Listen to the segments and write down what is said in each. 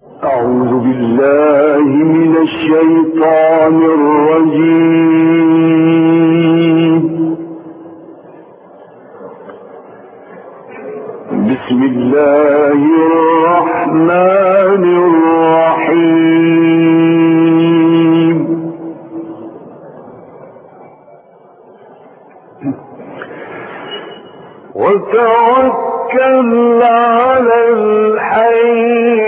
أعوذ بالله من الشيطان الرجيم. بسم الله الرحمن الرحيم. وتوكل على الحي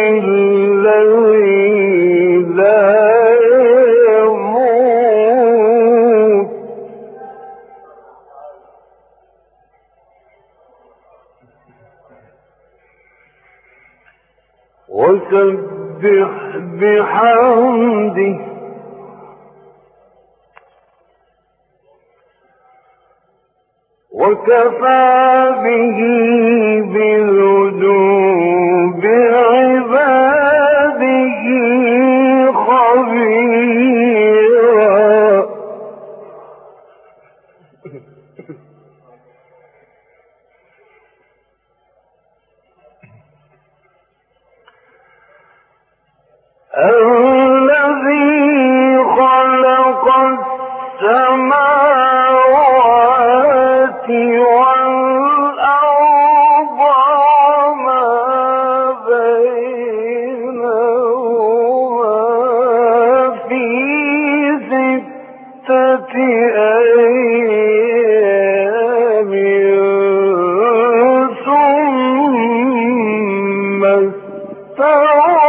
الذي لا يموت وسبح بحمده وكفى به بذنوب عباده خبيرا. الذي خلق السماوات والأرض وما بينهما في 6 أيام ثم استوى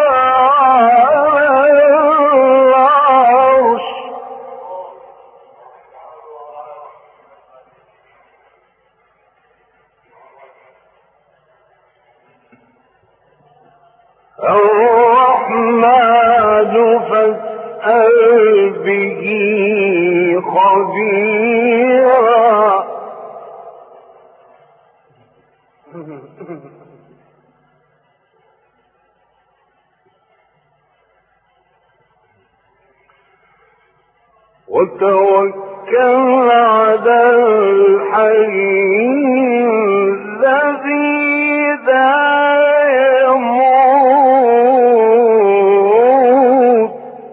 الرحمن فاسأل به خبيرا. وتوكل على الحي الذي لا يموت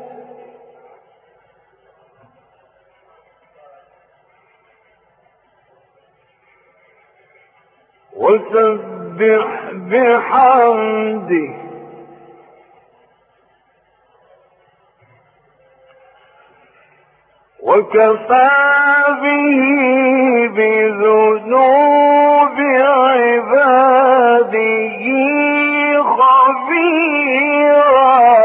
وسبح بحمده وكفى به بذنوب عباده خبيرا.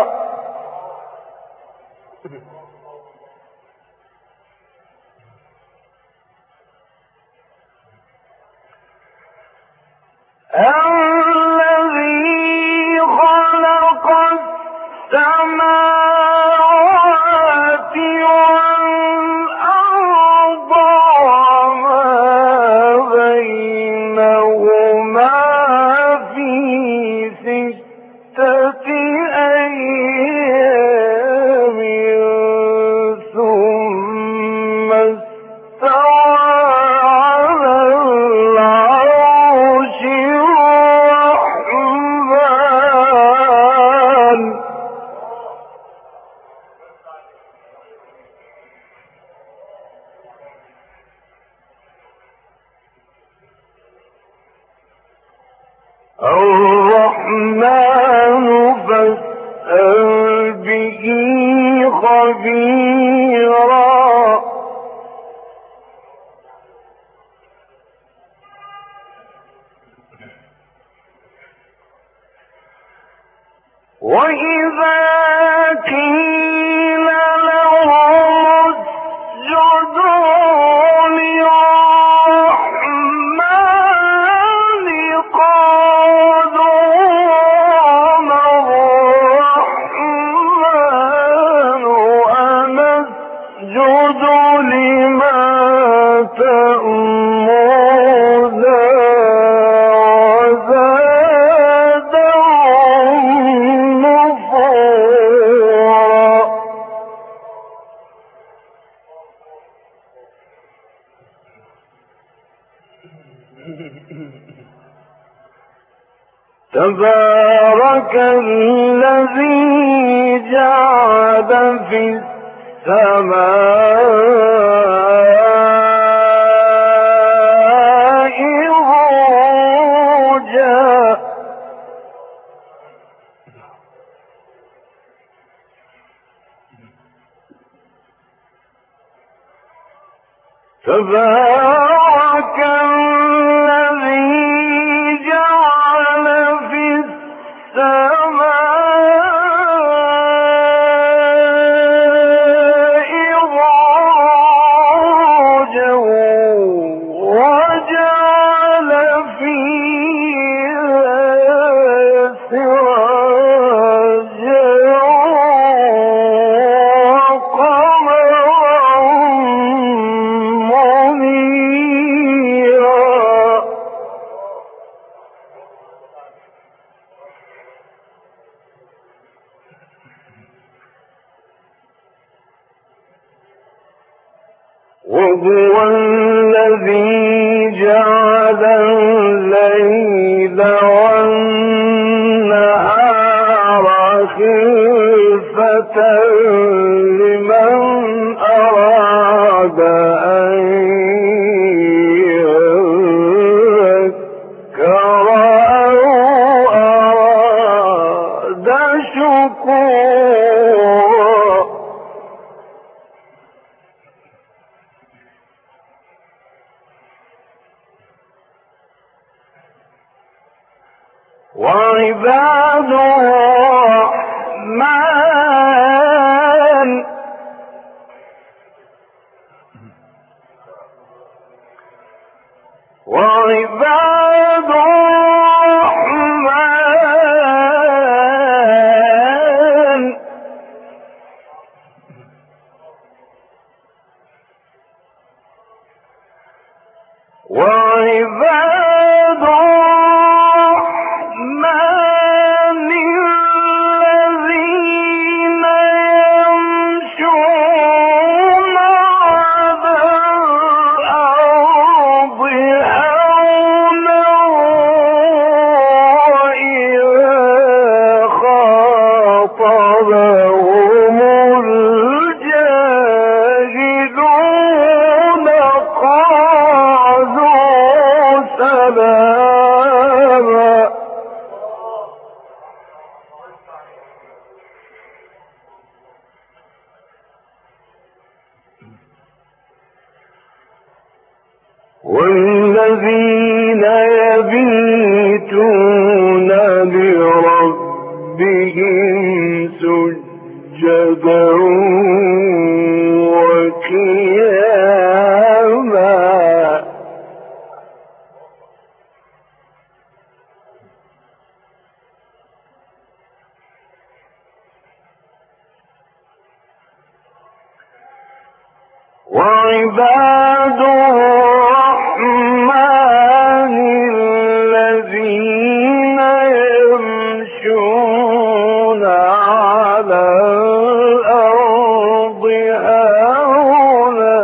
الذي خلق السماوات والأرض وما بينهما في 6 أيام ثم استوى على العرش الرحمن. الرحمن فاسأل به خبيرا. وإذا قيل لهم اسجدوا للرحمن قالوا وما الرحمن أنسجد لما تأمرنا وزادهم نفورا. تبارك الذي جعل في السماء بروجا تبارك الذي جعل في السماء بروجا وجعل فيها سراجا وقمرا منيرا وهو الذي جعل الليل والنهار خلفة لمن أراد أن يذكر أو أراد شكورا وعباد الرحمن وعباد الرحمن وعباد الرحمن الذين يمشون على الأرض هونا وإذا خاطبهم الجاهلون قالوا سلاما والذين يبيتون لربهم سجدا وقياما وعباد الرحمن الذين يمشون على الأرض هونا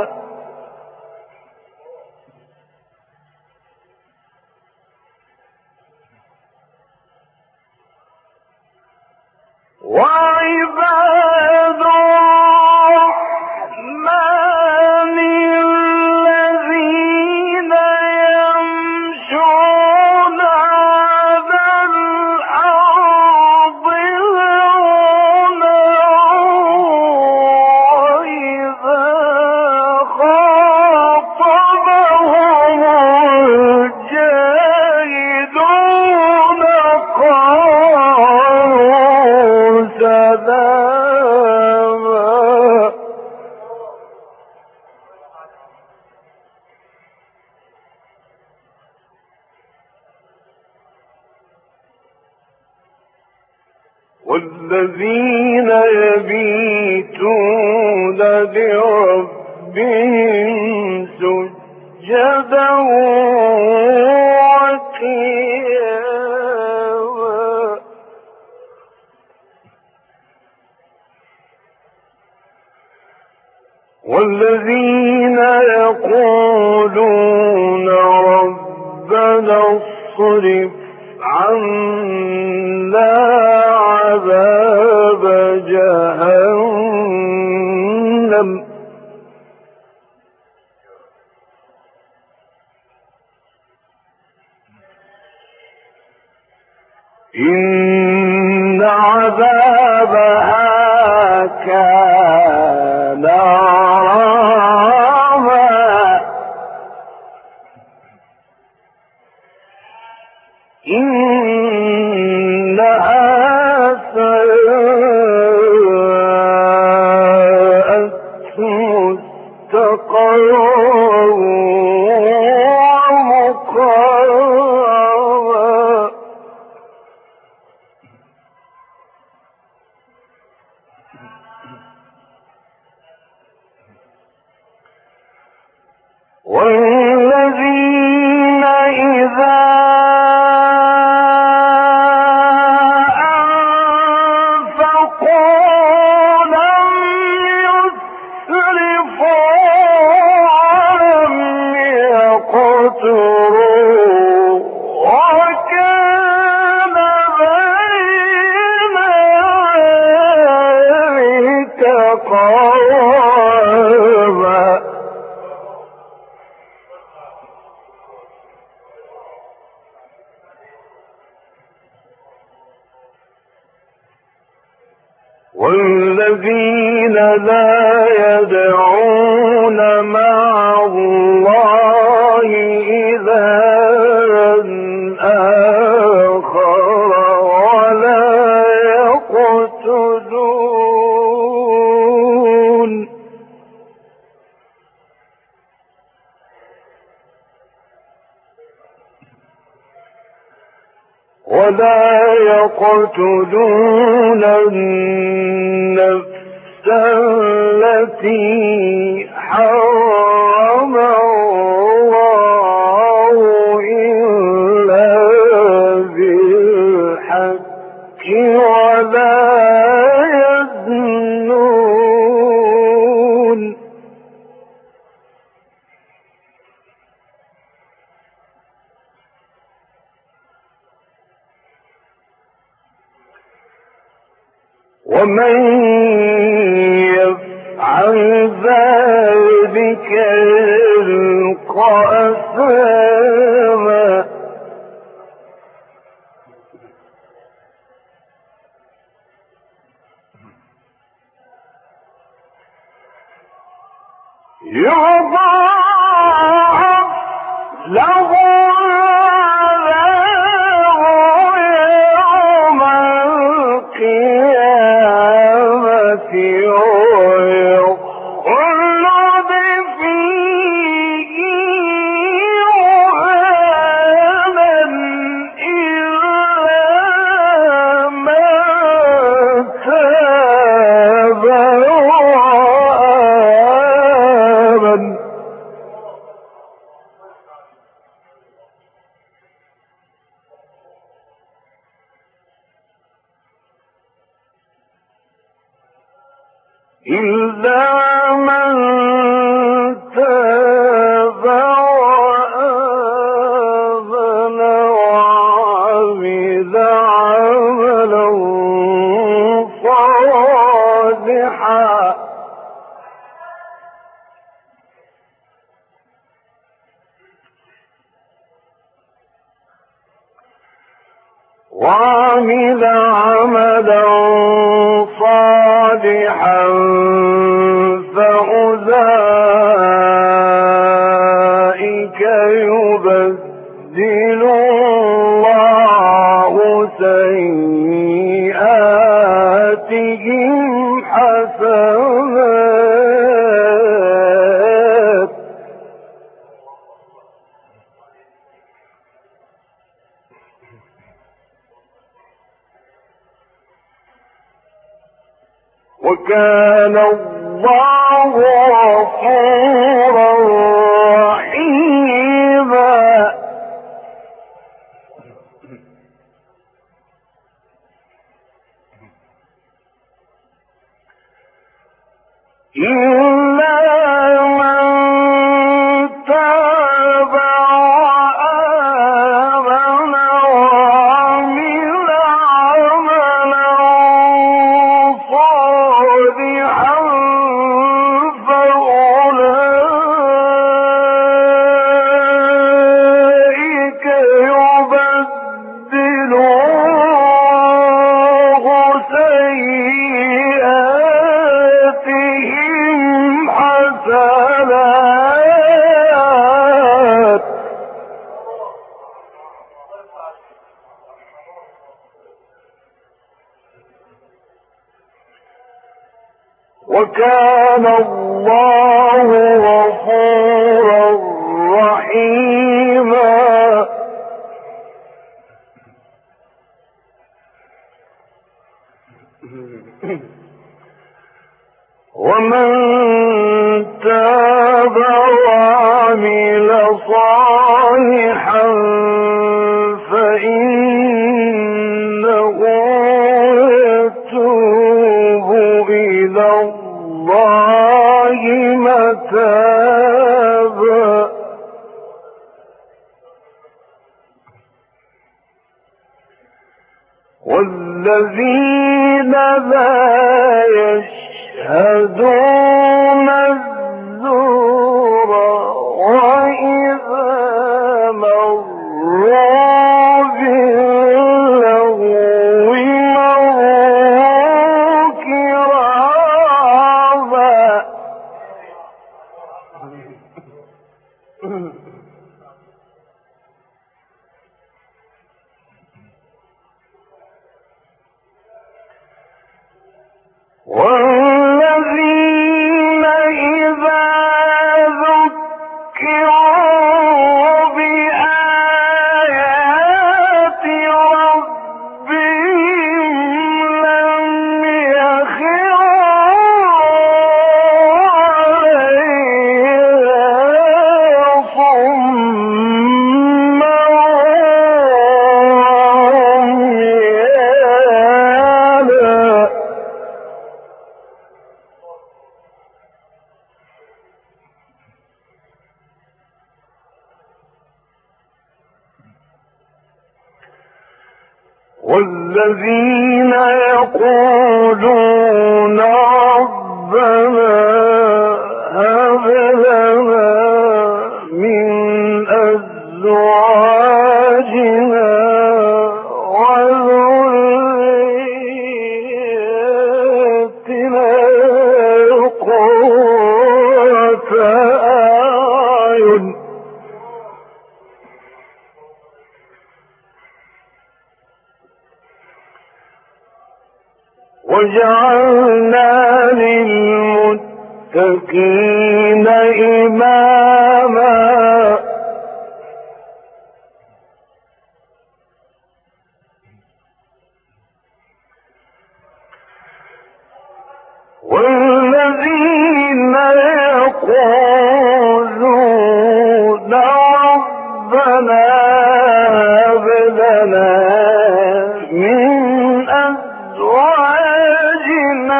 وعباد الرحمن الذين يمشون على الأرض هونا وإذا خاطبهم الجاهلون قالوا سلاما والذين يبيتون لربهم سجدا وقياما والذين يقولون ربنا اصرف عنا إن عذابها كان غراما إنها ساءت مستقرا ومقاما والذين إذا أنفقوا لم يسرفوا ولم يقتروا وكان بين ذلك قواما والذين لا يدعون مع الله إلها آخر ولا يقتلون النفس التي حرم الله إلا بالحق ولا يزنون ومن يفعل ذلك يلقى أثاما يضاعف له إلا من تاب وآمن وعمل عملا صالحا فأولئك يبدل الله سيئاتهم حسنات وكان الله غفورا رحيما إلا من تاب وآمن وعمل عملا صالحا فأولئك يبدل وكان الله غفورا رحيما. ومن تاب وعمل صالحا فإنه يتوب إلى الله متابا. والذين لا يشهدون الزور وإذا مروا باللغو مروا كراما. والذين إذا ذكروا بآيات ربهم لم يخروا عليها صما وعميانا. والذين يقولون ربنا هب لنا من أزواجنا وذرياتنا قرة أعين وجعلنا للمتقين إماما. والذين يقولون ربنا هب لنا من أزواجنا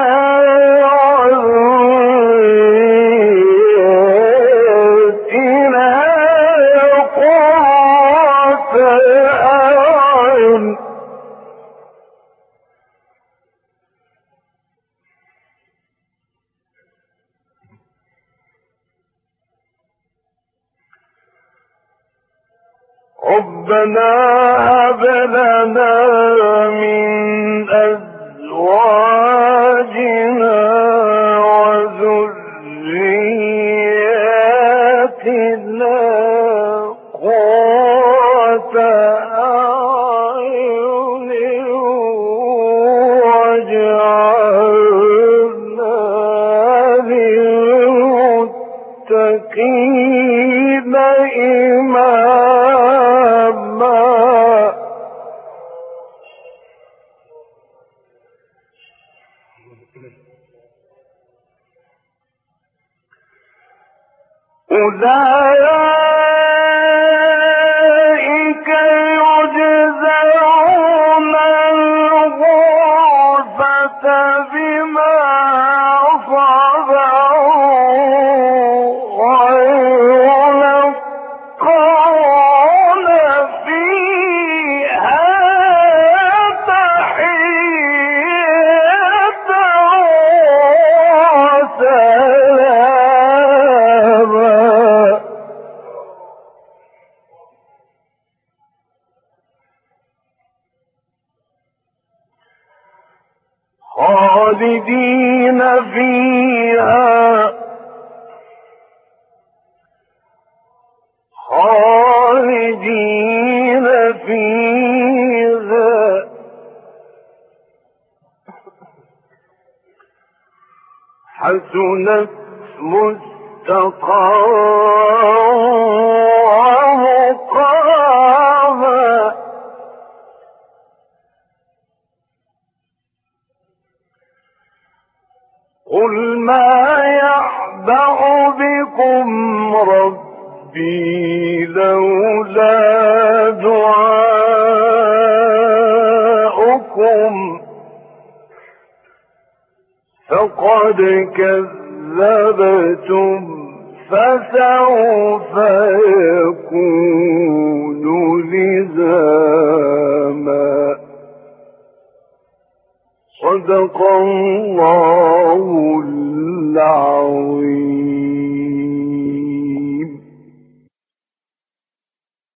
وذرياتنا قرة أعين ربنا هب لنا من أزواجنا وذرياتنا قرة أعين واجعلنا للمتقين إماما. أولئك يجزون الغرفة بما صبروا ويلقون فيها تحية وسلاما. خالدين فيها خالدين فيها حسنت مستقرا ومقاما قل ما يعبأ بكم ربي لولا دعاؤكم فقد كذبتم فسوف يكون لزاما صدق الله